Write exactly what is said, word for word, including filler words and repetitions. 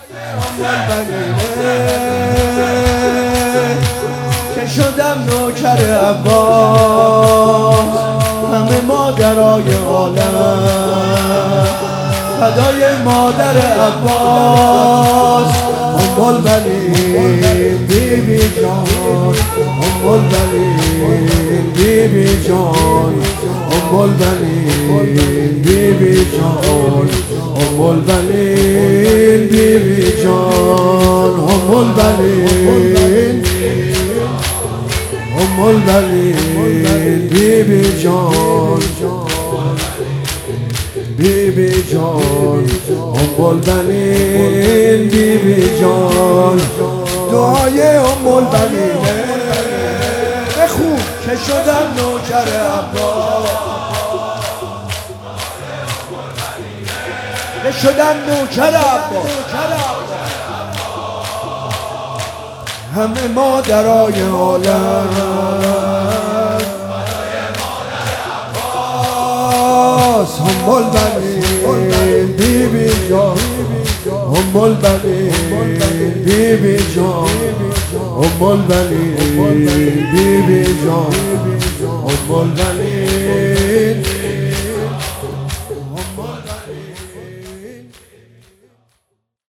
که شدم نوکر عباس، همه مادرای عالم فدای مادر عباس. ام البنین بی بی جان، ام البنین بی بی جان، ام البنین بی بی جان، ام البنین بی بی جان، ام البنین، ام البنین بی بی جان، بی بی جان، ام البنین بی بی جان. دعای ام البنین بخون که شدم نوکر عباس، که شدم نوکر عباس. همه مادرای عالم ام البنین بی بی جان، ام البنین بی بی جان، ام البنین بی بی جان، ام البنین